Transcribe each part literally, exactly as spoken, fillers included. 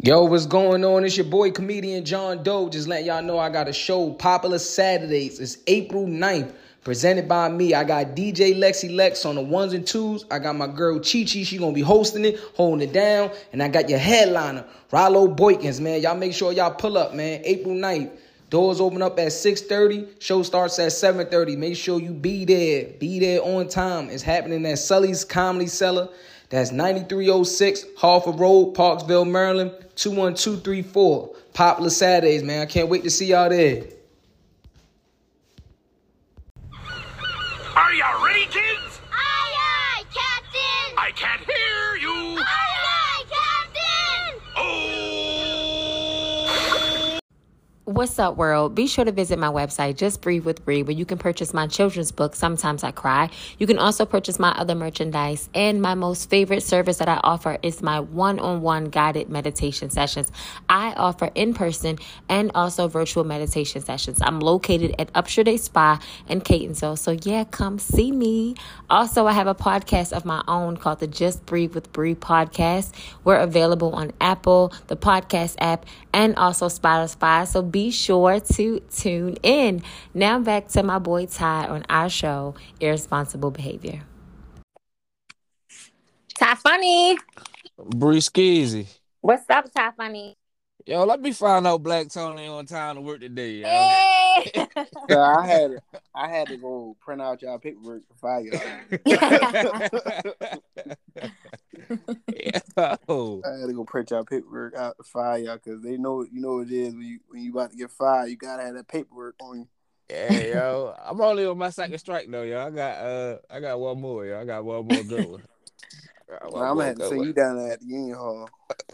Yo, what's going on? It's your boy, comedian John Doe. Just letting y'all know I got a show, Popular Saturdays. It's April ninth, presented by me. I got D J Lexi Lex on the ones and twos. I got my girl Chi Chi. She gonna be hosting it, holding it down. And I got your headliner, Rollo Boykins, man. Y'all make sure y'all pull up, man. April ninth. Doors open up at six thirty. Show starts at seven thirty. Make sure you be there. Be there on time. It's happening at Sully's Comedy Cellar. That's ninety-three oh six Harford Road, Parksville, Maryland, two one two three four. Popular Saturdays, man. I can't wait to see y'all there. Are y'all ready, kids? Aye, aye, Captain! I can't hear you! Aye, aye, Captain! Oh! What's up, world? Be sure to visit my website, Just Breathe with Bree, where you can purchase my children's book, Sometimes I Cry. You can also purchase my other merchandise. And my most favorite service that I offer is my one-on-one guided meditation sessions. I offer in-person and also virtual meditation sessions. I'm located at Upshur Day Spa in Catonsville. So yeah, come see me. Also, I have a podcast of my own called the Just Breathe with Bree podcast. We're available on Apple, the podcast app, and also Spotify. So be sure to tune in. Now back to my boy Ty on our show, Irresponsible Behavior. Ty Funny. Bree Skeezy. What's up, Ty Funny? Yo, let me find out Black Tony on time to work today, yo. Hey! So I had I had to go print out y'all paperwork to fire y'all. Yo. I had to go print y'all paperwork out to fire y'all because they know you know what it is when you when you about to get fired, you gotta have that paperwork on you. Yeah, yo. I'm only on my second strike though, yo. I got uh I got one more, yo. I got one more good one. Well, I'm gonna have to send you down there at the Union Hall.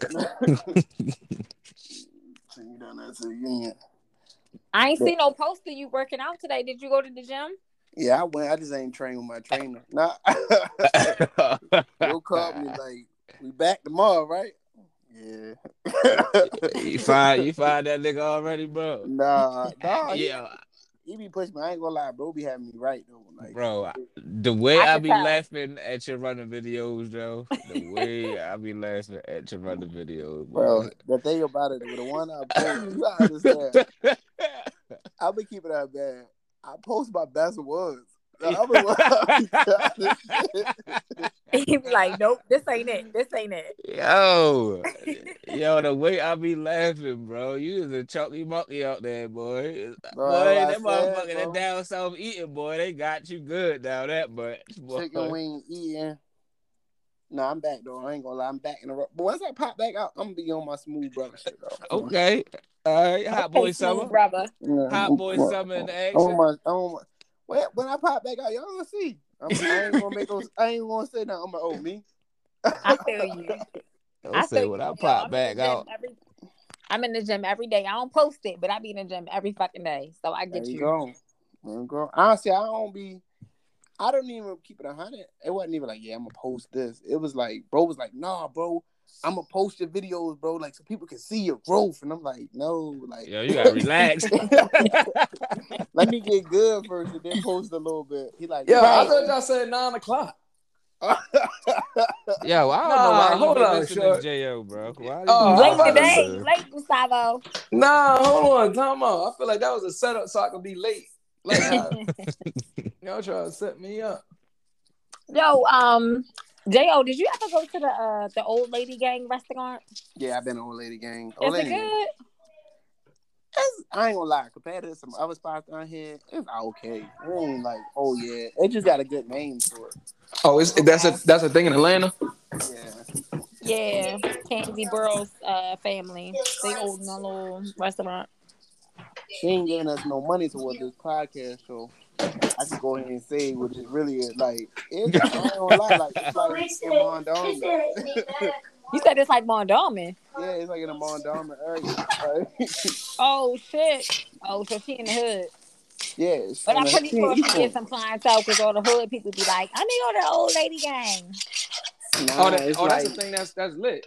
Send you down there to the Union. I ain't seen no poster you working out today. Did you go to the gym? Yeah, I went. I just ain't trained with my trainer. Nah. You'll call me like, we back tomorrow, right? Yeah. you find you find that nigga already, bro? Nah, nah. Yeah. He, he be pushing me. I ain't gonna lie, bro. Be having me right though. Like, bro, I, the way I I, can be tell. laughing at your running videos, Joe. The way I be laughing at your running videos, bro. bro. The thing about it, the one I post, you gotta understand. I'll be keeping that bad. I post my best ones. He be like, nope, this ain't it. This ain't it. Yo, yo, the way I be laughing, bro. You is a chunky monkey out there, boy. Bro, boy, that said, motherfucker, bro. that down south eating, boy, they got you good down that much, boy. Chicken wing eating. No, I'm back though. I ain't gonna lie, I'm back in the. But once I pop back out, I'm gonna be on my smooth brother shit though. Okay, all right, hot boy Okay, summer, brother. Yeah, hot boy I'm, summer in the I'm action. on my, I'm on my, when, when I pop back out, y'all gonna see. I'm, I ain't gonna make those. I ain't gonna say nothing. I'm like, oh me. I feel you. Don't I say feel when you. I Yo, pop I'm back in the gym out. every- I'm in the gym every day. I don't post it, but I be in the gym every fucking day. So I There get you you. go. There you go. Honestly, I don't be. I don't even keep it a hundred. It wasn't even like, yeah, I'm gonna post this. It was like, bro was like, nah, bro, I'm gonna post your videos, bro, like so people can see your growth. And I'm like, no, like, Yo, you gotta relax. let me get good first and then post a little bit. He like, Yo, Right. I thought y'all said nine o'clock. Yo, I don't Nah, know why you hold been on, listening short. to J O, bro. Why you Oh, been I'm Late about to listening today. say- You late, Gustavo. Nah, hold on, time out. I feel like that was a setup so I could be late. Like how y'all trying to set me up. Yo, um, J O, did you ever go to the uh the old lady gang restaurant? yeah, I've been on Old Lady Gang. Old Is it Lady Gang. good? It's, I ain't gonna lie, compared to some other spots down here, it's okay. It ain't like, oh yeah, it just got a good name for it. Oh, it's, that's a that's a thing in Atlanta. Yeah. Yeah, Candy Burrow's uh family. They own a little restaurant. She ain't giving us no money towards this podcast show. I can go ahead and say, which is really like, it's, I ain't gonna lie, like, it's like in Mondawmin. You said it's like Mondawmin. Yeah, it's like in a Mondawmin area. Like, Oh shit. Oh, so she in the hood. yeah, it's But in I'm the- pretty she sure in she East get Point. some clientele because all the hood people be like, I need go to the old lady gang. Nah, Oh, that, it's oh like, that's the thing that's that's lit.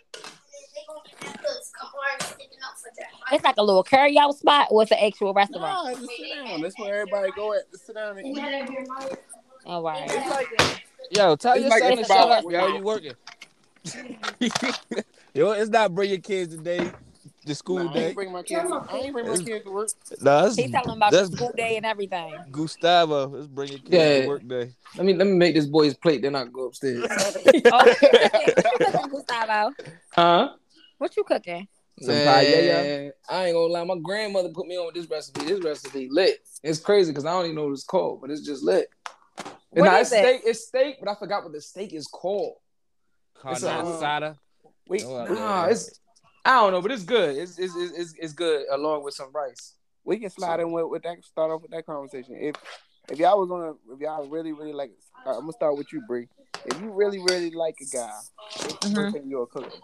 It's like a little carry out spot or it's an actual restaurant. nah, just sit down. That's where everybody go at. Just sit down and eat. All right. It's like, Yo, tell It's your like son a to spot shut up, where yo. you- You working? Yo, it's not bring your kids today, the school Nah, I day. ain't bring my kids. I ain't bring my It's- kids to work. No, that's, He telling them about the that's school day and everything. Gustavo. Let's bring your kids Yeah. to work day. Let me let me make this boy's plate, then I go upstairs. Oh, what you cooking? What you cooking, Gustavo? Huh? What you cooking? Some Man, paella. I ain't gonna lie. My grandmother put me on with this recipe. This recipe lit. It's crazy because I don't even know what it's called, but it's just lit. What Nah, is it's it? steak. It's steak, but I forgot what the steak is called. It's a- Carne asada. We Oh, Nah, it's I don't know, but it's good. It's it's it's, it's, it's good along with some rice. we can slide in with, with that. Start off with that conversation. If if y'all was on, a, if y'all really really like, uh, I'm gonna start with you, Bree. If you really really like a guy, Mhm. first thing you're a cooker.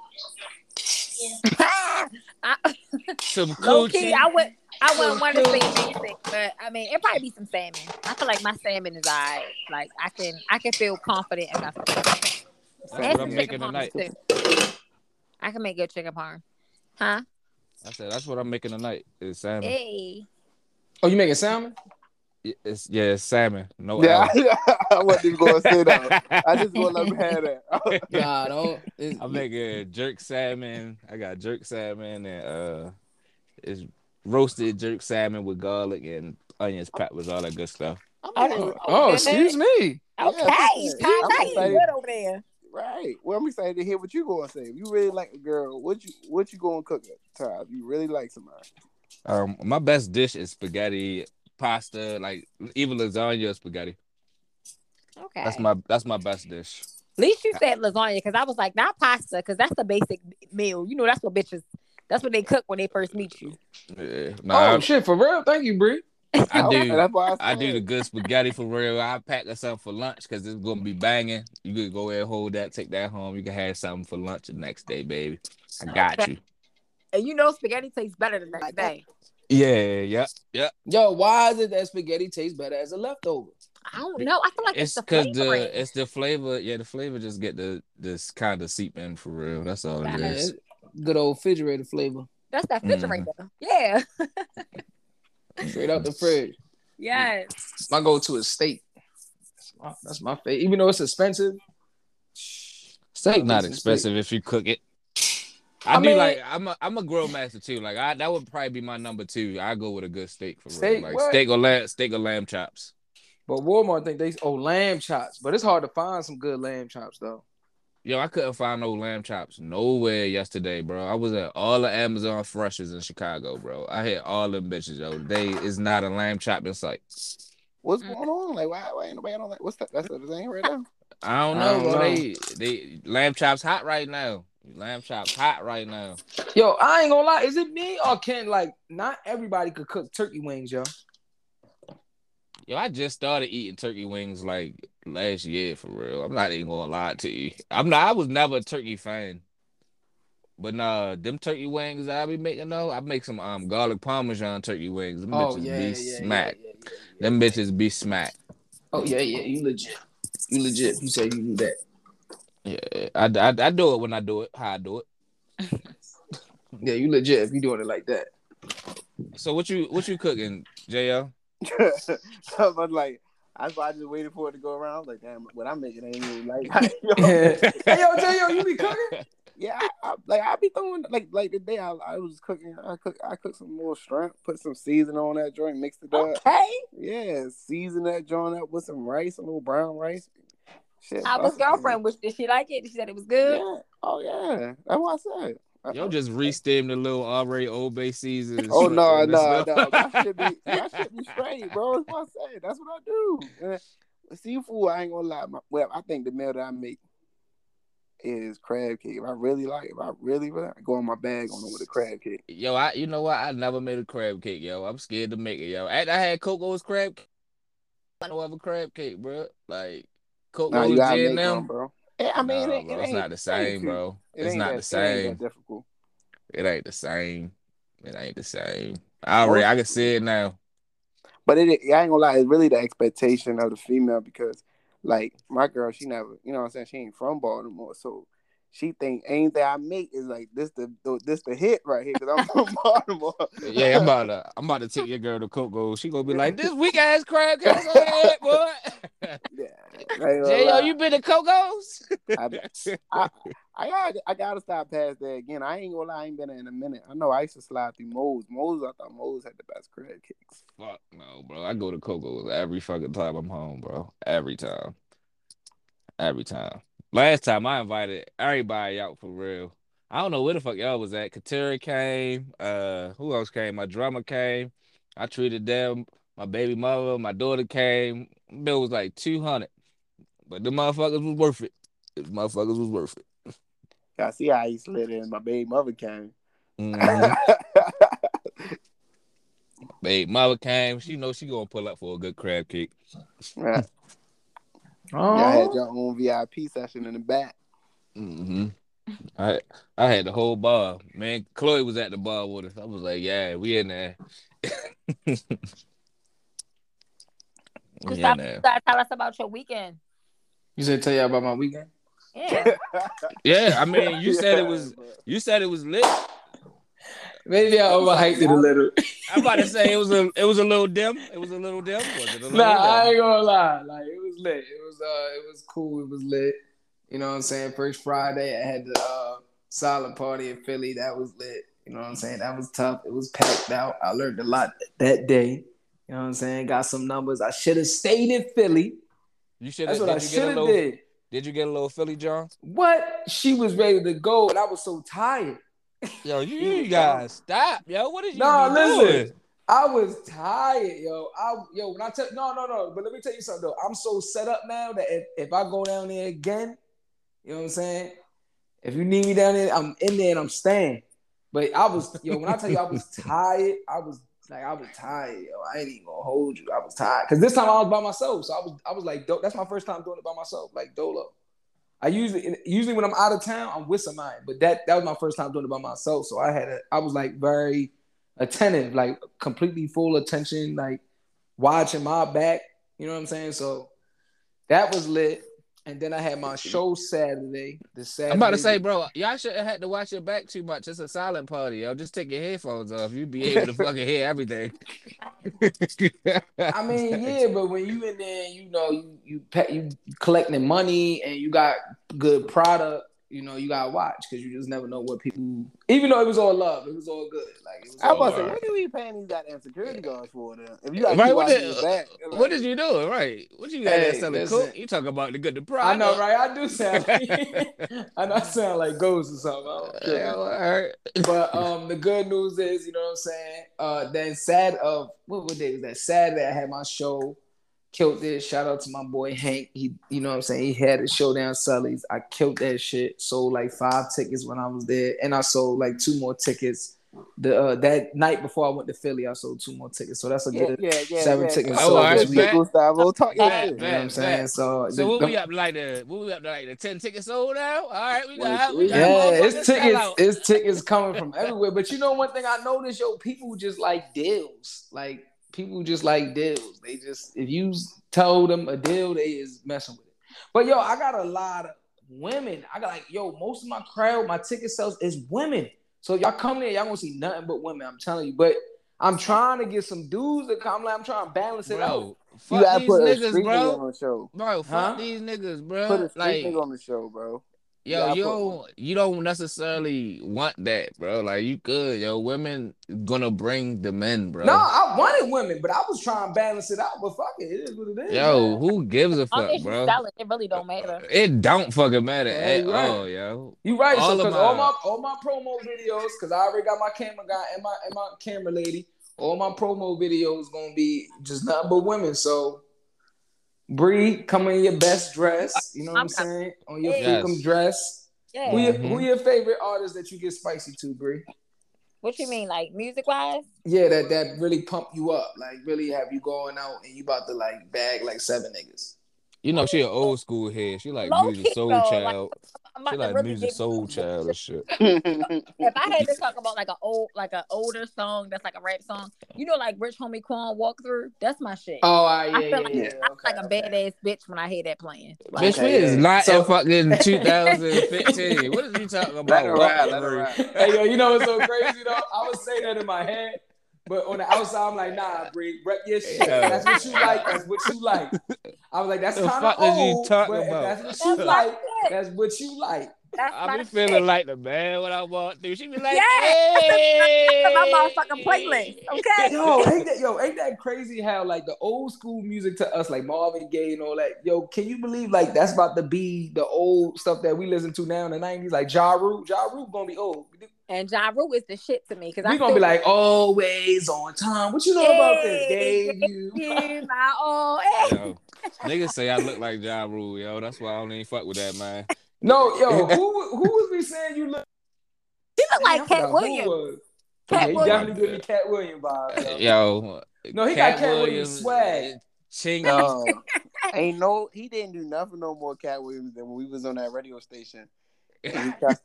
I, Some low key, coochie. I would. I wouldn't want to say basic, but I mean, it probably be some salmon. I feel like my salmon is alright. Like I can, I can feel confident enough. That's And what some I'm chicken making parm tonight. too. I can make good chicken parm, huh? I said that's what I'm making tonight. Is salmon. Hey, Oh, you making salmon? It's yeah, it's salmon. No Yeah, L. I wasn't even gonna say that. I just gonna let him have that. Nah, don't. It's, I'm making jerk salmon. I got jerk salmon and uh, it's roasted jerk salmon with garlic and onions, peppers, all that good stuff. oh, oh, excuse me. okay, Yeah, Ty, I'm Ty, you excited. good over there. Right. Well, I'm excited to hear what you gonna say. If you really like a girl, what you what you gonna cook at the time? You really like somebody. Um, my best dish is spaghetti, pasta, like even lasagna or spaghetti. Okay, That's my that's my best dish. At least you said lasagna because I was like not pasta because that's the basic meal. You know that's what bitches. That's what they cook when they first meet you. Yeah. Oh Nah, shit, for real? Thank you, Bree. I, I Okay, do. that's why I, I do the said. good spaghetti for real. I pack us something for lunch because it's gonna be banging. You could go ahead and hold that, take that home. You can have something for lunch the next day, baby. I got you. And you know spaghetti tastes better the next day. Yeah, yep, yep. Yo, why is it that spaghetti tastes better as a leftover? I don't know. I feel like It's it's, because the the flavoring. it's the flavor. Yeah, the flavor just get the this kind of seep in for real. That's all it Yeah, is. it's good old refrigerator flavor. That's that Mhm. refrigerator. Yeah. Straight out the fridge. Yes. My go-to is steak. That's my, that's my favorite. Even though it's expensive. Steak not Decent expensive if you cook it. I, I do mean- like I'm a I'm a grill master too. Like I that would probably be my number two. I go with a good steak for Steak, real. Like what? steak or lamb steak or lamb chops. But Walmart think they oh lamb chops, but it's hard to find some good lamb chops though. Yo, I couldn't find no lamb chops nowhere yesterday, bro. I was at all the Amazon Freshers in Chicago, bro. I hit all them bitches, yo. They is not a lamb chop in sight. What's going on? Like, why, why ain't nobody on that? What's that? That's the thing right now. I don't I know, don't bro. know. They they lamb chops hot right now. Lamb chops hot right now. Yo, I ain't gonna lie. Is it me or can like not everybody could cook turkey wings, yo? Yo, I just started eating turkey wings like last year for real. I'm not even gonna lie to you. I'm not. I was never a turkey fan, but nah, them turkey wings I be making though. I make some um garlic parmesan turkey wings. Them Oh bitches yeah, be yeah, yeah, smack. yeah, yeah, yeah. Them bitches be smack. Oh yeah, yeah. You legit. You legit. You say you do that. Yeah, I, I, I do it when I do it. How I do it. Yeah, you legit if you doing it like that. So what you what you cooking, J L? I was like, that's why I just waited for it to go around. I was like, damn, what I'm making ain't even like. Hey yo, J yo, you be cooking? Yeah, I, I, like I be throwing like like the day I, I was cooking, I cook I cooked some little shrimp, put some seasoning on that joint, mixed it up. Okay. Yeah, season that joint up with some rice, a little brown rice. Shit, How was that's- girlfriend? Was, did she like it? She said it was good. Yeah. Oh yeah, that's what I said. Yo, just re-steam the little already Old Bay season. Oh no, no, no! That should be that should be straight, bro. That's what I said. That's what I do. And seafood, I ain't gonna lie. My, well, I think the meal that I make is crab cake. If I really like, if I really, really I go on my bag on it with a crab cake. Yo, I you know what? I never made a crab cake, yo. I'm scared to make it, yo. After I had Coco's crab cake, I don't have a crab cake, bro. Like Coco's Nah, you gotta J make and M. one, bro. Yeah, I mean, Nah, it, it bro, it's ain't, not the it same, ain't bro. It It's ain't not that, the It ain't same. that difficult. It ain't the same. It ain't the same. I already, I can see it now. But it, I ain't gonna lie, it's really the expectation of the female because, like, my girl, she never, you know what I'm saying, she ain't from Baltimore, so she think anything I make is like this the this the hit right here because I'm from Baltimore. Yeah, I'm about to, I'm about to take your girl to Coco's. She gonna be like, this weak ass crab cake on your head, boy. Yeah, I ain't gonna J O, lie. you been to Coco's? I, I, I got I gotta stop past that again. I ain't gonna lie, I ain't been there in a minute. I know I used to slide through Moe's. Moe's, I thought Moe's had the best crab cakes. Fuck no, bro. I go to Coco's every fucking time I'm home, bro. Every time. Every time. Last time I invited everybody out for real. I don't know where the fuck y'all was at. Katera came. Uh, who else came? My drummer came. I treated them. My baby mother, my daughter came. Bill was like two hundred. But the motherfuckers was worth it. The motherfuckers was worth it. I see how he slid in. My baby mother came. Mm-hmm. Baby mother came. She knows she gonna pull up for a good crab cake. Right. Oh, Y'all had your own V I P session in the back. Mm-hmm. I I had the whole bar. Man, Chloe was at the bar with us. I was like, yeah, we in there. we in Stop, there. stop, tell us about your weekend. you said tell y'all about my weekend? Yeah. Yeah, I mean, you said it was Yeah, you said it was lit. Maybe I overhyped it a little. I'm about to say it was a it was a little dim. It was a little dim. Was it a little Nah, I dim? ain't gonna lie. Like it was lit. It was uh, it was cool. It was lit. You know what I'm saying? First Friday, I had the uh, silent party in Philly. That was lit. You know what I'm saying? That was tough. It was packed out. I learned a lot that day. You know what I'm saying? Got some numbers. I should have stayed in Philly. You should That's have. what I Did you get should a have little? did. Did you get a little Philly John? What? She was ready to go, and I was so tired. Yo, you, you guys stop, yo. What did you No, be listen. doing? I was tired, yo. I yo when I tell no, no, no. But let me tell you something though. I'm so set up now that if, if I go down there again, you know what I'm saying? If you need me down there, I'm in there and I'm staying. But I was yo when I tell you I was tired, I was like I was tired, yo. I ain't even gonna hold you. I was tired because this time I was by myself, so I was I was like do- that's my first time doing it by myself, like dolo. I usually usually when I'm out of town, I'm with somebody, but that that was my first time doing it by myself. So I had a I was like very attentive, like completely full attention, like watching my back. You know what I'm saying? So that was lit. And then I had my show Saturday. The Saturday. I'm about to say, bro, y'all shouldn't have to watch your back too much. It's a silent party, yo. Just take your headphones off. You'd be able to fucking hear everything. I mean, yeah, but when you in there, you know, you you pay, you collecting money and you got good product. You know, you gotta watch because you just never know what people. Even though it was all love, it was all good. Like it was I all was about to say, right. what are we paying these goddamn security guards for then? If you got Right, keep what watching did, your back, what like, did you do? Right. What you got Hey, there selling listen. coke? You talking about the good the I product. know, right? I do sound. I know I sound like ghosts or something. I don't care. Yeah, well, all right. But um, the good news is, you know what I'm saying. Uh, then sad of what what day was that? Saturday, I had my show. Killed it. Shout out to my boy Hank. He, you know what I'm saying. He had a show down Sully's. I killed that shit. Sold like five tickets when I was there, and I sold like two more tickets. The uh, that night before I went to Philly, I sold two more tickets. So that's a yeah, good yeah, yeah, seven yeah. tickets Oh, sold all this right, week. bet. Gustavo, talk your Bet, shit. You know what I'm bet, saying? bet. So, So the- what the- we up to like the what we up to like the ten tickets sold now? All right, we Well, got we got Yeah, motherfuckers it's sell tickets. out. It's tickets coming from everywhere. But you know one thing I noticed, yo, people just like deals. Like people just like deals. They just if you told them a deal, they is messing with it. But yo, I got a lot of women. I got like yo, most of my crowd, my ticket sales is women. So y'all come there, y'all gonna see nothing but women. I'm telling you. But I'm trying to get some dudes to come. Like I'm trying to balance it out. Bro, You fuck gotta these put a niggas, street nigga bro. on the show. Bro, fuck Huh? these niggas, Put bro. a street Like, nigga on the show, bro. You yo, gotta you put don't you don't necessarily want that, bro. Like, you good, yo. Women gonna bring the men, bro. No, I wanted women, but I was trying to balance it out. But fuck it, it is what it is. Yo, man. who gives a As long fuck, as you bro? sell it, it really don't matter. It don't fucking matter Yeah, at you right. all, yo. You right, All so of because my- all my all my promo videos, because I already got my camera guy and my and my camera lady, all my promo videos gonna be just nothing but women. So Bree, come in your best dress, you know what I'm I'm coming. saying? On your Yes. freakum dress. Yeah. Who your, Mhm. who your favorite artist that you get spicy to, Bree? What you mean, like music wise? Yeah, that that really pump you up, like really have you going out and you about to like bag like seven niggas. You know, she an old school head. She like Low music key, soul though, like, child. I'm She about to like really music give soul you- child and shit. If I had to talk about like an old, like an older song that's like a rap song, you know, like Rich Homie Quan Walk Through, that's my shit. Oh, uh, yeah, I feel yeah, like yeah. I'm Okay, like a okay. badass bitch when I hear that playing. Like, Bitch, we Okay, is yeah. not So- in fucking two thousand fifteen. What is you talking Let about? her Walk ride, let her through? ride. Hey, yo, you know what's so crazy though? I would say that in my head, but on the outside, I'm like, nah, Bree, rep your shit. Yeah. That's what you like. That's what you like. I was like, that's The kind of fuck is you old, talking but if about? that's what you That's like, my shit. that's what you like. That's I my be feeling shit. like the man when I walk through. She be like, Yeah, hey. that's my motherfucking playlist. Okay. Yo, ain't that yo, ain't that crazy how like the old school music to us, like Marvin Gaye and all that. Yo, can you believe like that's about to be the old stuff that we listen to now in the nineties? Like Ja Rule, Ja Rule gonna be old. And Ja Rule is the shit to me because I We gonna still be like always on time. What you know about this? Hey, Gave you. you my all. Hey. Yo, niggas say I look like Ja Rule, yo. That's why I don't even fuck with that, man. No, yo, who who was we saying you look? He look Damn, I like forgot Cat who Williams. was. Cat Yeah, he Williams. definitely give me Cat Williams vibes. Yo. Yo, No, he got Cat Williams swag. Chingy. No, ain't no. He didn't do nothing no more, Cat Williams, than when we was on that radio station. And he cussed-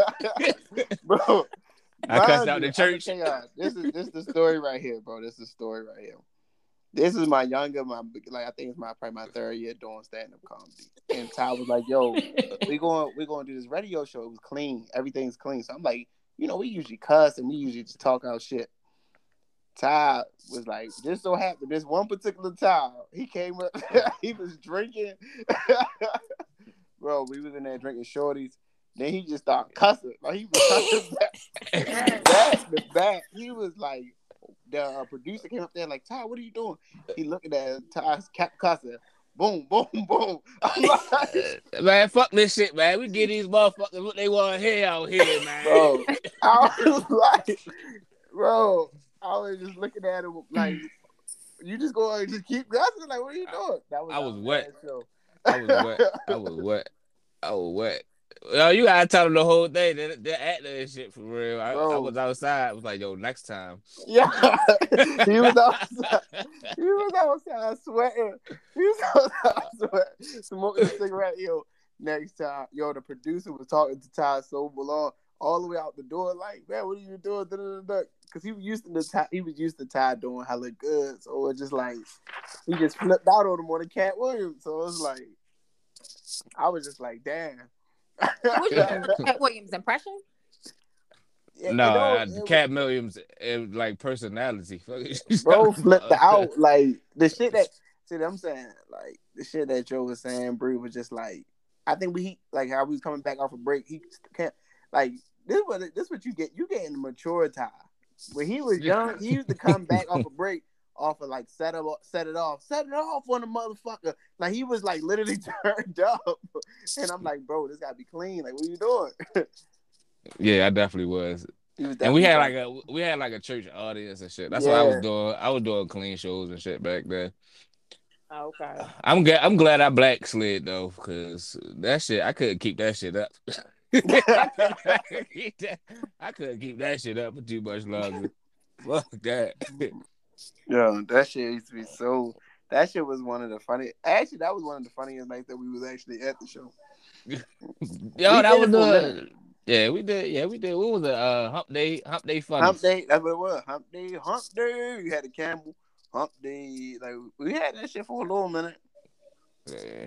bro, I cussed mind out you, the church. I'ma tell y'all, This is this is the story right here, bro. This is the story right here. This is my younger, my like I think it's my probably my third year doing stand up comedy. And Ty was like, "Yo, we going we going to do this radio show. It was clean, everything's clean." So I'm like, you know, we usually cuss and we usually just talk out shit. Ty was like, just so happened this one particular time he came up, he was drinking, bro. We was in there drinking shorties. Then he just started cussing. Like he was cussing back, back to back. He was like, the uh, producer came up there like, Ty, what are you doing? He looking at Ty's kept cussing. Boom, boom, boom. I'm like, Man, fuck this shit, man. We give these motherfuckers what they want to hear out here, man. bro, I was like, bro, I was just looking at him like, you just go and just keep cussing. Like, what are you doing? That was I was our wet. last show. I was wet. I was wet. I was wet. Yo, you gotta tell them the whole thing. They're, they're acting and shit for real. I, I was outside. I was like, yo, next time. Yeah, he was outside. He was outside sweating. He was outside sweating, smoking a cigarette. Yo, next time, yo, the producer was talking to Ty so long, all the way out the door. Like, man, what are you doing? Because he was used to the Ty, he was used to Ty doing hella good. So it just like he just flipped out on him on the Cat Williams. So it was like, I was just like, damn. What's your Cat Williams impression? Yeah, no, you know, uh, it Cat was- Williams, it, like personality. bro flipped out like the shit that see I'm saying like the shit that Joe was saying. Bree was just like I think we like how we was coming back off a break. He can't like this. What this what you get? You getting the mature Ty. When he was young, he used to come back off a break. Off of like set it set it off, set it off on the motherfucker. Like he was like literally turned up, and I'm like, bro, this gotta be clean. Like, what are you doing? Yeah, I definitely was. He was And we had definitely- like a we had like a church audience and shit. That's Yeah. what I was doing. I was doing clean shows and shit back then. Okay. I'm glad I'm glad I black slid though, because that shit I couldn't keep that shit up. I couldn't keep that, I couldn't keep that shit up for too much longer. Fuck that. Yo, that shit used to be so. That shit was one of the funny. Actually, that was one of the funniest nights that we was actually at the show. Yo, We that did was it for a the minute. yeah, we did. Yeah, we did. What was it? Uh, hump day, hump day fun. Hump day, that's what it was. Hump day, hump day. You had the Campbell hump day. Like we had that shit for a little minute. Yeah.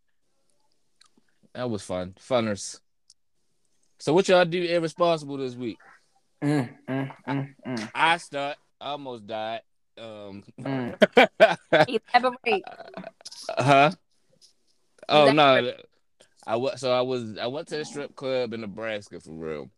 That was fun. Funners. So what y'all do irresponsible this week? Mm, mm, mm, mm, I start. I almost died. Um. mm. Elaborate. huh? Oh Elaborate. no. I was so I was I went to the strip club in Nebraska for real.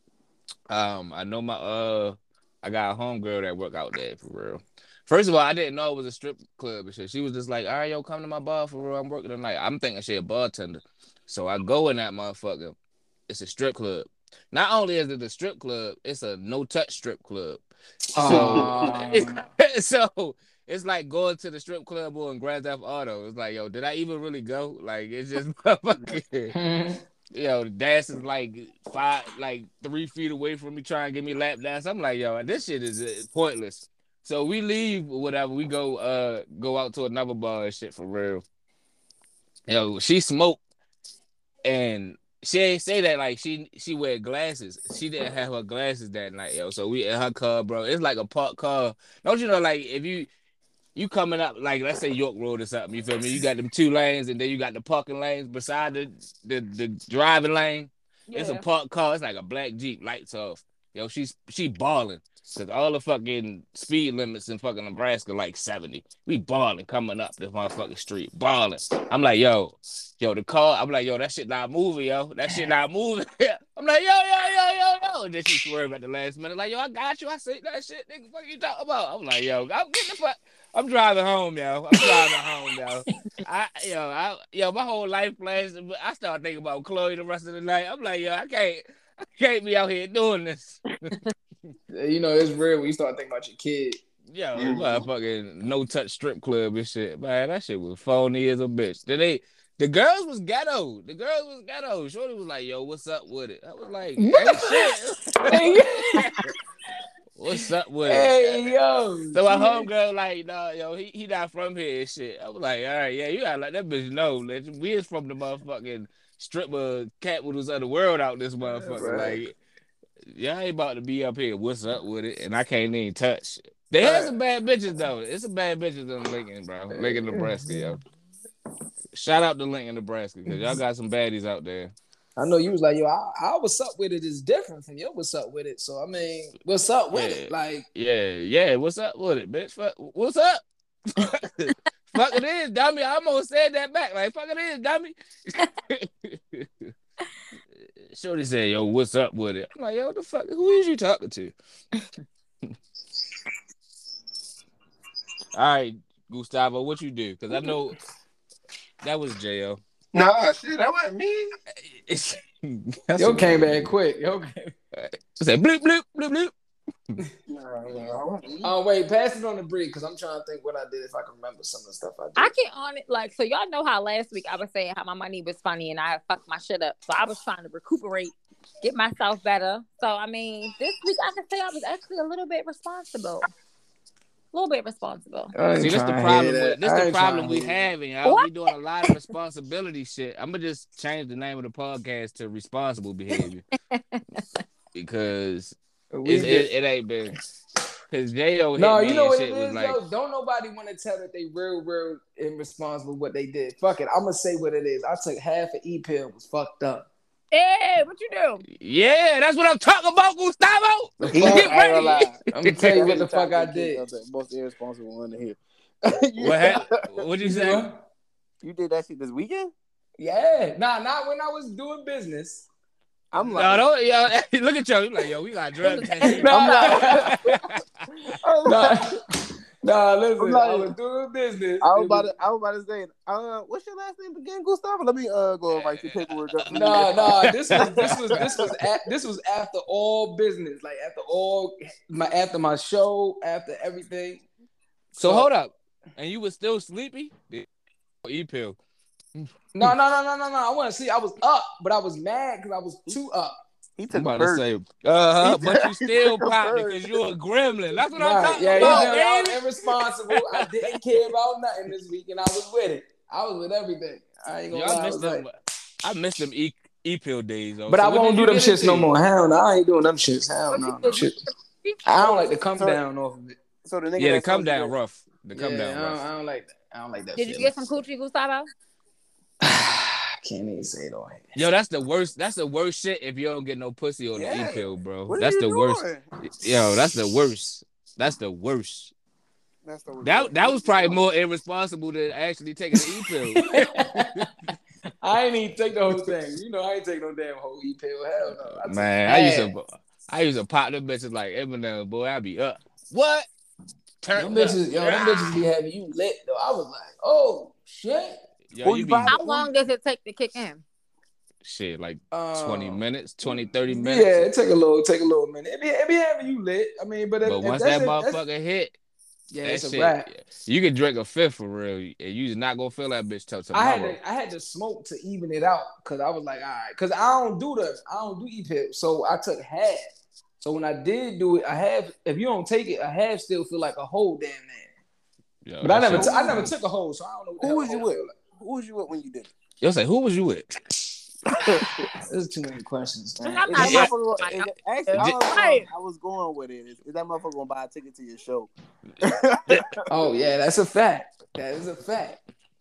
Um, I know my uh, I got a homegirl that work out there for real. First of all, I didn't know it was a strip club and shit. She was just like, "All right, yo, come to my bar for real. I'm working tonight." I'm thinking she a bartender, so I go in that motherfucker. It's a strip club. Not only is it a strip club, it's a no touch strip club. So, Aw. so it's like going to the strip club or in Grand Theft Auto. It's like, yo, did I even really go? Like, it's just motherfucking. Yo, the dance is like five, like three feet away from me trying to give me lap dance. I'm like, yo, this shit is uh, pointless. So we leave or whatever. We go, uh, go out to another bar and shit for real. Yo, she smoked, and she ain't say that like she she wear glasses. She didn't have her glasses that night, yo. So we in her car, bro. It's like a parked car. Don't you know, like if you you coming up, like let's say York Road or something, you feel me? You got them two lanes, and then you got the parking lanes beside the the, the driving lane. Yeah. It's a parked car. It's like a black Jeep, lights off. Yo, she's she balling. Cause all the fucking speed limits in fucking Nebraska like seventy. We balling coming up this motherfucking street. Balling. I'm like, yo, yo, the car, I'm like, yo, that shit not moving, yo. That shit not moving. I'm like, yo, yo, yo, yo, yo. And then she swerved at the last minute, like, yo, I got you. I see that shit, nigga. What you talking about? I'm like, yo, I'm getting the fuck. I'm driving home, yo. I'm driving home, yo. I, yo, I, yo, my whole life flashed. I started thinking about Chloe the rest of the night. I'm like, yo, I can't, I can't be out here doing this. You know, it's real when you start thinking about your kid. Yo, motherfucking no touch strip club and shit. Man, that shit was phony as a bitch. Then they, the girls was ghetto. The girls was ghetto. Shorty was like, yo, what's up with it? I was like, hey, shit. What's up with Hey, it? yo. So my homegirl like, nah, yo, he, he not from here and shit. I was like, all right, yeah, you gotta let that bitch know. We is from the motherfucking stripper capitals of the world out this motherfucker. Right. Like, yeah, I ain't about to be up here. What's up with it? And I can't even touch. There is some bad bitches though. It's some bad bitches in Lincoln, bro. Lincoln, Nebraska, yo. Shout out to Lincoln, Nebraska, because y'all got some baddies out there. I know you was like, yo, I, I what's up with it is different from yo, what's up with it. So I mean, what's up with Yeah. it? Like, Yeah, yeah. What's up with it, bitch? Fuck, what's up? Fuck it is, dummy. I almost said that back. Like, fuck it is, dummy. Shorty said, yo, what's up with it? I'm like, yo, what the fuck? Who is you talking to? All right, Gustavo, what you do? Because I know that was J O. Nah, shit, that wasn't me. yo came back quick. Yo came. Said bloop, bloop, bloop, bloop. Nah, nah, I wasn't me. Oh, wait, pass it on the break because I'm trying to think what I did if I can remember some of the stuff I did. I can on it like so. Y'all know how last week I was saying how my money was funny and I fucked my shit up. So I was trying to recuperate, get myself better. So I mean, this week I can say I was actually a little bit responsible. A little bit responsible. I ain't See, this the trying to problem. hear With, that. this I the ain't problem trying we to hear having. Y'all. What? We doing a lot of responsibility shit. I'm gonna just change the name of the podcast to responsible behavior because that. We it, did- it, it ain't been. Because J O hit No, me you know and what shit it was is, like, yo. Don't nobody want to tell that they real, real irresponsible what they did. Fuck it. I'm gonna say what it is. I took half an E pill, was fucked up. Hey, what you do? yeah, that's what I'm talking about, Gustavo. He- Get I ain't gonna ready. lie. I'm gonna tell you what the Definitely fuck I tried to did. think of the most irresponsible one to hear. What happened? What'd you say? What? You did that shit this weekend? Yeah. Nah, not when I was doing business. I'm No, like, don't, yo, look at you. You like, yo, we got drug testing. Nah, I'm nah, like, nah, listen. I'm like- I was doing business. I was It about to, I was about to say, uh, what's your last name again, Gustavo? Let me uh go write your paperwork up. Nah, nah. This was this was this was at, this was after all business, like after all my after my show, after everything. So hold up. And you was still sleepy? E pill. No, no, no, no, no, no. I want to see. I was up, but I was mad because I was too up. He I'm took a about to bird. say, uh huh, He but you took- still he took a popping bird. because you're a gremlin. That's what I'm Right, talking yeah, about, you know, I baby. was irresponsible. I didn't care about nothing this week, and I was with it. I was with everything. I ain't gonna Yo, I lie. I miss was them. like, I miss them e e pill days though. but So I what won't did do you them get shits no into? more. Hell no, I ain't doing them shits. Hell no, them shit. I don't like to come So- down off of it. So the nigga Yeah, the that come told you down that- rough. The come yeah, down I don't, rough. I don't like that. I don't like that. Did you feeling. get some coochie, Gustavo? I can't even say it on here. Yo, that's the worst. That's the worst shit if you don't get no pussy on Yeah. the e pill, bro. What are That's you the worst. doing? Yo, that's the worst. That's the worst. That's the That that was probably more irresponsible than actually taking the e pill. I ain't even take the whole thing. You know, I ain't take no damn whole E pill. Hell no. I took Man, I used half. to, I used to pop them bitches like Eminem, boy. I be up. What? Them Turn bitches, yo, them bitches be having you lit though. I was like, oh shit. Yo, Who you you be buy? How long does it take to kick in? shit like Um, twenty minutes, twenty, thirty Yeah, minutes. it take a little, take a little minute. It be, it be having you lit. I mean, but if, But if once that's that it, that's- motherfucker hit, yeah, that it's a shit, wrap. you can drink a fifth for real, and you not gonna feel that bitch till I had tomorrow. to, I had to smoke to even it out because I was like, all right, because I don't do the, I don't do E P I P, so I took half. So when I did do it, I have. If you don't take it, a half still feel like a whole damn man. Yo, But I that never, shit- t- I never took a whole, so I don't know. What the Who hell was a you whole with? feel like. Who was you with when you did it? Yo, say who was you with? There's too many questions, man. I'm Is not that Yeah. motherfucker gonna- is that- actually, I was, Right. I was going with it. Is, is that motherfucker gonna buy a ticket to your show? Oh yeah, that's a fact. That is a fact.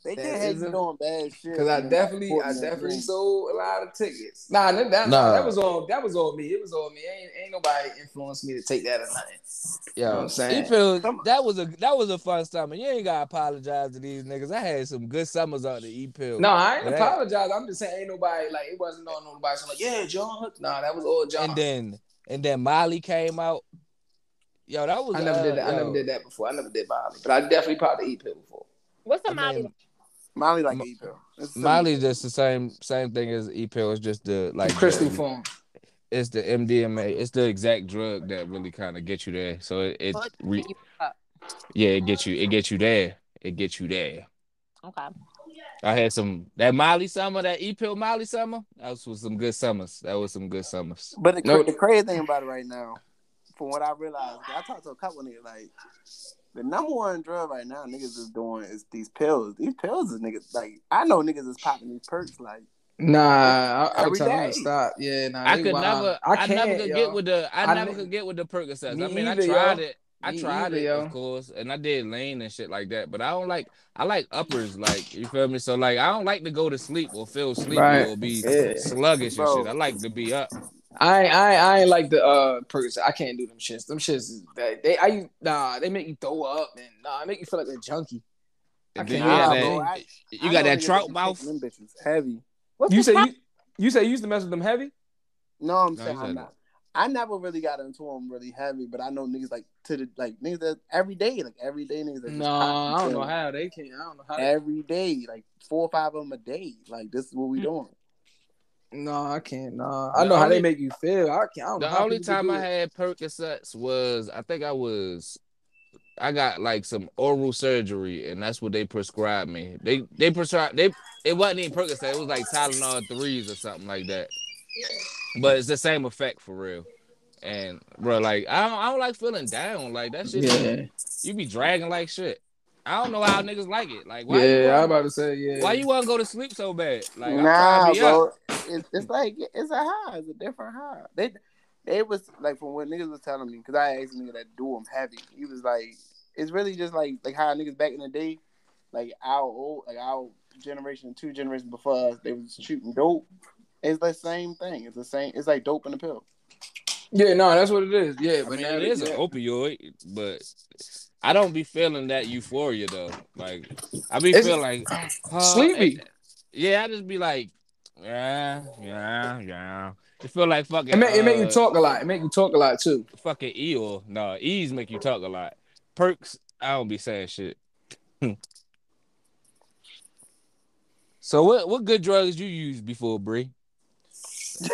They That can't have is you a- doing bad shit. Cause I and definitely, I supporting that definitely room. sold a lot of tickets. Nah, that, that, Nah. that was all. That was all me. It was all me. Ain't, ain't nobody influenced me to take that or nothing. You know what I'm saying? E-Pill, that was a that was a fun summer. You ain't gotta apologize to these niggas. I had some good summers on the E-Pill. No, I ain't But I- apologize. I'm just saying, ain't nobody like it wasn't on nobody. So like, yeah, John. Nah, that was all John. And then and then Molly came out. Yo, that was I never uh, did that. I yo, never did that before. I never did Molly, but I definitely popped the E-pill before. What's I a Molly? mean, Molly like M- E-pill. It's Molly's similar. just the same same thing as E-Pill. It's just the like Crystal the, form. it's the M D M A. It's the exact drug that really kind of gets you there. So it, it What re, you up? yeah, it gets you it gets you there. It gets you there. Okay. I had some that Molly summer, that E-Pill Molly summer. That was, was some good summers. That was some good summers. But the, No. the crazy thing about it right now, from what I realized, I talked to a couple niggas like the number one drug right now niggas is doing is these pills. These pills is niggas like I know niggas is popping these perks like Nah, I, I Every was telling them day. to stop. Yeah, nah, I they could wild. never, I I, can't, never could yo. get with the, I, I never ne- could get with the Percocets. Me I mean, either, I tried yo. it, I Me tried either, it, yo. of course, and I did lean and shit like that. But I don't like, I like uppers, like you feel me. So like, I don't like to go to sleep or feel sleepy Right. or be Yeah. sluggish and Bro. shit. I like to be up. I ain't- I ain't- I ain't like the uh Percocet. I can't do them shits. Them shits is that they I nah they make you throw up and nah it make you feel like a junkie. I And can't then do you nah, got that. bro. No. that, I, you I got know that niggas trout be mouth. taking them bitches heavy. What's You the say top? you you say you used to mess with them heavy? No, I'm No, saying you I'm said not. I never really got into them really heavy, but I know niggas like to the like niggas that every day, like every day niggas that just No, pop I don't know pills. how they can. I don't know how. They, Every day, like four or five of them a day. Like this is what we doing. no, I can't. No, I The know how they only- make you feel. I can't. I don't know The how only people can time do I it. had Percocets was, I think I was, I got like some oral surgery, and that's what they prescribed me. They they prescribed they it wasn't even Percocet. It was like Tylenol threes or something like that. But it's the same effect for real. And bro, like I don't I don't like feeling down. Like that shit Yeah, be you be dragging like shit. I don't know how niggas like it. Like why you yeah. I want was about to say yeah. why you want to go to sleep so bad? Like I'm trying Nah, to be bro. up. It's, it's like it's a high. It's a different high. They they was like from what niggas was telling me because I asked a nigga that do them heavy. He was like, it's really just like like how niggas back in the day, like our old like our generation, two generations before us, they was shooting dope. It's the same thing. It's the same. It's like dope in the pill. Yeah, no, that's what it is. Yeah, I but mean now it they- is yeah. an opioid, but I don't be feeling that euphoria though. Like I be It's- feeling like uh, Sleepy. Yeah, I just be like, yeah, yeah, yeah. It feel like fucking. It make, it make you uh, talk a lot. It make you talk a lot too. Fucking E or no, E's make you talk a lot. Perks, I don't be saying shit. So what what good drugs you used before, Bree? So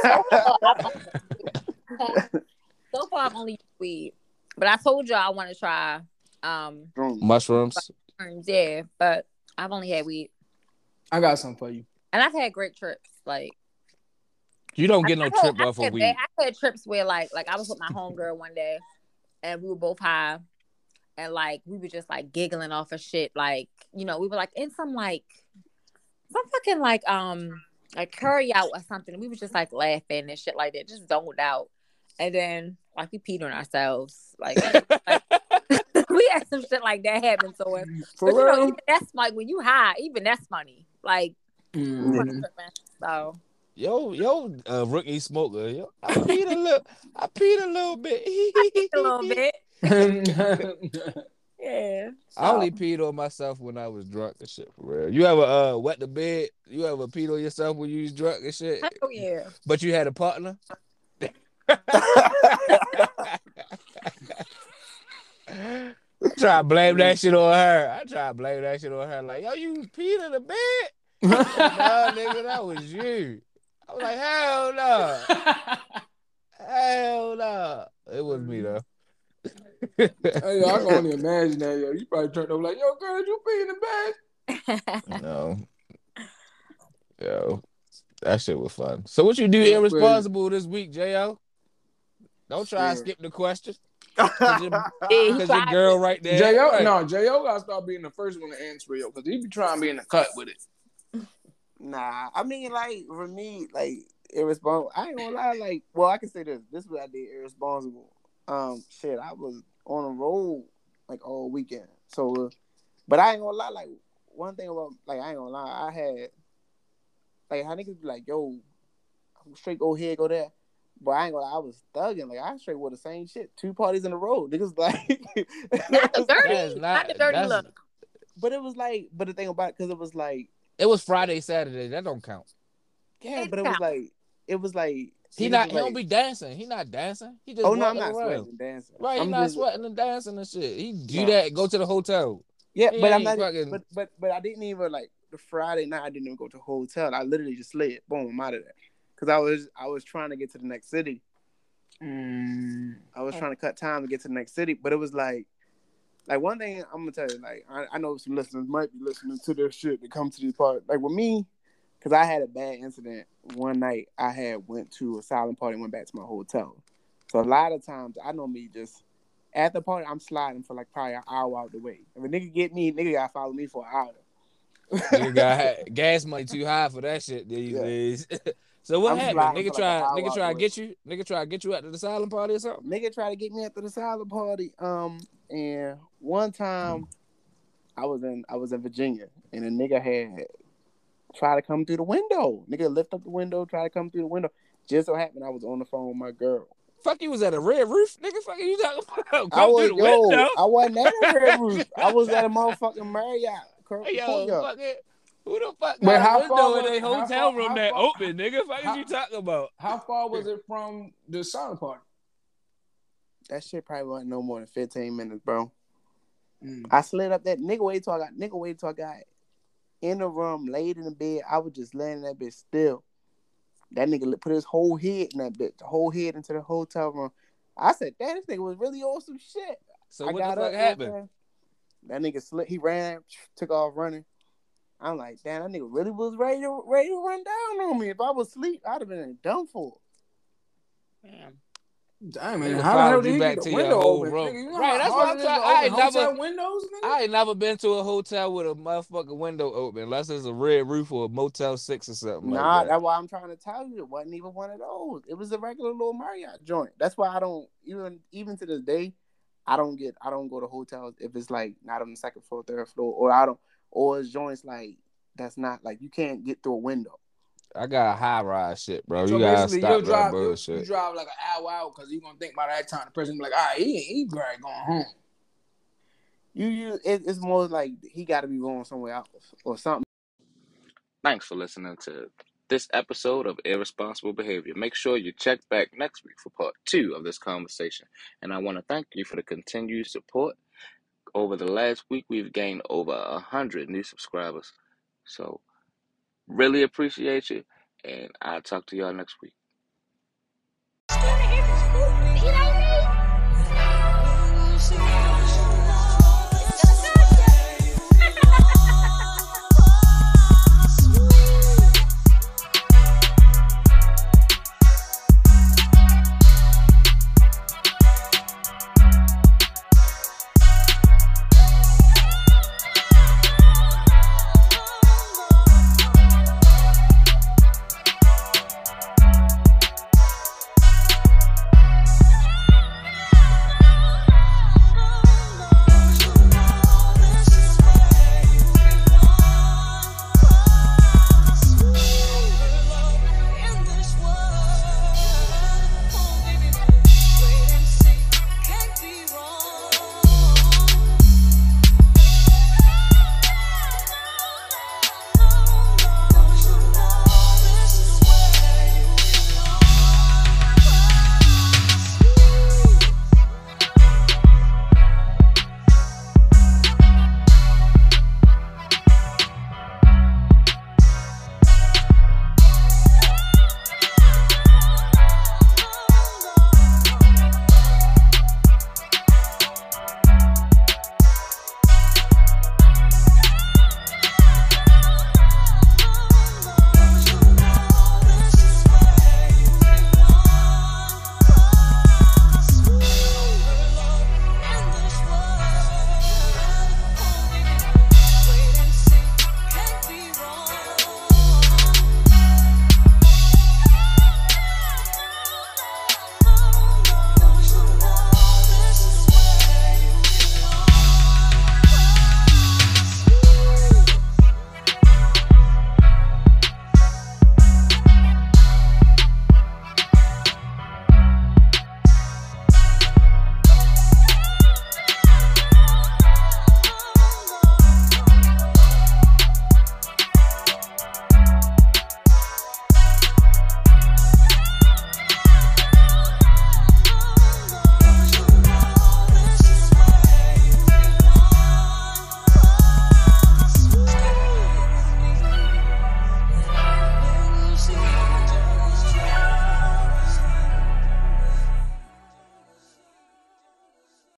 far, I've only used weed, but I told y'all I want to try um Mushrooms. mushrooms, yeah, but I've only had weed, I got something for you. and I've had great trips. Like You don't get I no had- trip I off of had weed. bad- I had trips where like like I was with my homegirl one day, and we were both high, and like we were just like giggling off of shit. Like you know, we were like in some like some fucking like um like curry out or something. We was just like laughing and shit like that, just zoned out. And then like we peed on ourselves. Like, like we had some shit like that happen to us. For But you know, real? even that's like when you high, even that's funny. Like Mhm. fucking tripping. So Yo, yo, uh, rookie smoker. Yo, I peed a little. I peed a little bit. a little bit. Yeah. I only peed on myself when I was drunk and shit for real. You ever uh wet the bed? You ever peed on yourself when you was drunk and shit? Hell yeah. But you had a partner? Try to blame that shit on her. I try to blame that shit on her. Like, yo, you peed in the bed? No, nigga, that was you. I was like, hell no. Hell no. It was me, though. Hey, yo, I can only imagine that, yo. You probably turned over like, yo, girl, you pee in the bed? No. Yo, that shit was fun. So what you do Yeah, irresponsible this week, J O? Don't try to Yeah. skip the question. Cause your, Yeah, he 'cause your tried girl right there. J O, right. no, J O gotta start being the first one to answer, yo, because he be trying to be in the cut with it. Nah, I mean, like for me, like irresponsible. I ain't gonna lie. Like, well, I can say this. This is what I did irresponsible. Um, shit, I was on a road like all weekend. So, uh, but I ain't gonna lie. Like one thing about like I ain't gonna lie, I had like how niggas be like, yo, I'm straight go here, go there. But I ain't gonna lie, I was thugging. Like I straight wore the same shit. Two parties in a row. Niggas like Not the That dirty, is not, not. the dirty That's. look. but it was like but the thing about it, cause it was like It was Friday, Saturday. That don't count. yeah, It but it was counts. like it was like He niggas not. was He don't like, be dancing. He not dancing. He just oh no, I'm walking not around. sweating and dancing. Right. He I'm not just sweating and dancing and shit. He do no. that. Go to the hotel. Yeah, He but I'm ain't not fucking. but but but I didn't even like the Friday night I didn't even go to a hotel. I literally just slid. Boom, I'm out of there. Cause I was I was trying to get to the next city. Mm. I was trying to cut time to get to the next city, but it was like, like one thing I'm gonna tell you, like I, I know some listeners might be listening to this shit to come to this part. Like with me, because I had a bad incident one night. I had went to a silent party and went back to my hotel. So a lot of times I normally just at the party I'm sliding for like probably an hour out the way. If a nigga get me, nigga gotta follow me for an hour. Nigga got gas money too high for that shit these Yeah. days. So what I'm happened? sliding Nigga for like an try. hour Nigga out try the to way. get you. Nigga try to get you out to the silent party or something. Nigga tried to get me after the silent party. Um, and one time I was in I was in Virginia, and a nigga had tried to come through the window. Nigga lift up the window, try to come through the window. Just so happened I was on the phone with my girl. Fuck, you was at a red roof, nigga. Fuck you talking about? I Come was through the yo, window. I wasn't at a red roof. I was at a motherfucking Marriott. Cor- Yo, courtyard. fuck it. Who the fuck Wait, got how a far window in was- a how hotel far- room how that far- open, nigga? Fuck how- is you talking about? How far was it from the silent party? That shit probably wasn't no more than fifteen minutes, bro. Mm. I slid up that nigga wait till I got nigga wait till I got in the room, laid in the bed. I was just laying in that bitch still. That nigga put his whole head in that bitch, the whole head into the hotel room. I said, damn, this nigga was really on some shit. So I what got the fuck up, you know what I'm happened? saying? That nigga slid, he ran, took off running. I'm like, damn, that nigga really was ready to ready to run down on me. If I was asleep, I'd have been done for. Damn. Damn, man. Nigga How the hell followed did you he back get to the your window whole open? room. Nigga, you know Right, how that's hard what I'm it is to trying- I open ain't never- hotel windows, nigga? I ain't never been to a hotel with a motherfucking window open unless it's a red roof or a Motel Six or something Nah, like that. that's why I'm trying to tell you. It wasn't even one of those. It was a regular little Marriott joint. That's why I don't even even to this day, I don't get I don't go to hotels if it's like not on the second floor, third floor, or I don't or it's joints like that's not like you can't get through a window. I got high rise shit, bro. So You gotta basically, stop you'll that drive, you, bullshit. you drive like an hour out because you're going to think by that time the person be like, all right, he, he probably going home. You you it, it's more like he got to be going somewhere else or something. Thanks for listening to this episode of Irresponsible Behavior. Make sure you check back next week for part two of this conversation. And I want to thank you for the continued support. Over the last week, we've gained over a hundred new subscribers. So really appreciate you, and I'll talk to y'all next week.